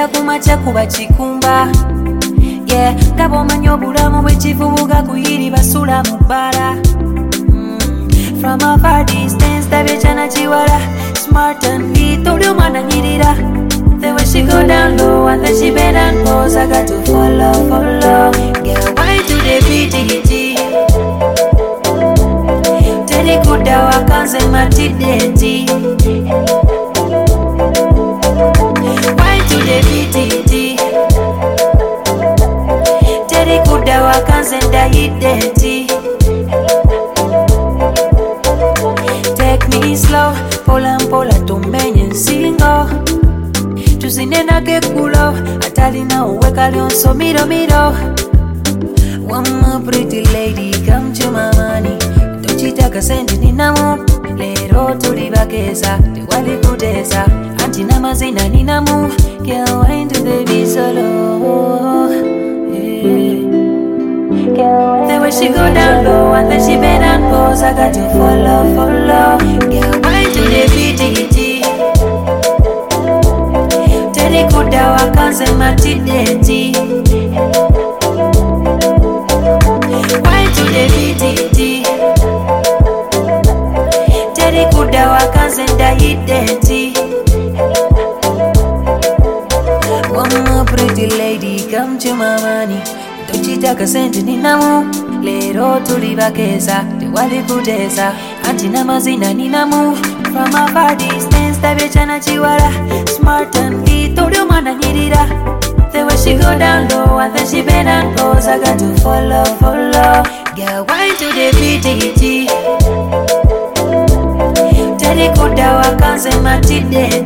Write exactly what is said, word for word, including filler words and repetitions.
Agenda kumacha kuba chikumba. Yeah, ngabo manyo bulamu bwekivubuka kuyiri basula mu bbala. mm. From a far distance tabechana chiwala. Smart and neat, oli omwana nyirira. The way she go down low and then she bend and pose, I got to follow, follow. Girl, why to the beat? Teddy kuda wakanze matideti. Why to the beat? Teddy kuda wakanze ndaideti. Take me slow, pola mpola tumenye nsingo. Tuzinena kekulo, atalina uweka lyonso miro miro. One more pretty lady, come to my money. Tochitaka sendi ninamu, lero tulibakeza, tewali kuteza. Antina mazina ninamu, girl wine to the beat solo. Yeah. The way she go down low and then she bend and pose, I got to follow, follow. Girl wine to the beat. Teddy kuda wakanze matideti. Why to the beat? Teddy kuda wakanze ndaideti. One more pretty lady, come to my money. Tochitaka sendi ninamu, lero tulibakeza, tewali kuteza. Antina mazina ninamu. From a far distance, tabechana chiwala. Smart and neat, oli omwana nyirira. The way she go down low and then she bend and pose, I got to follow, follow. Girl, wine to the beat. Teddy kuda wakanze matideti.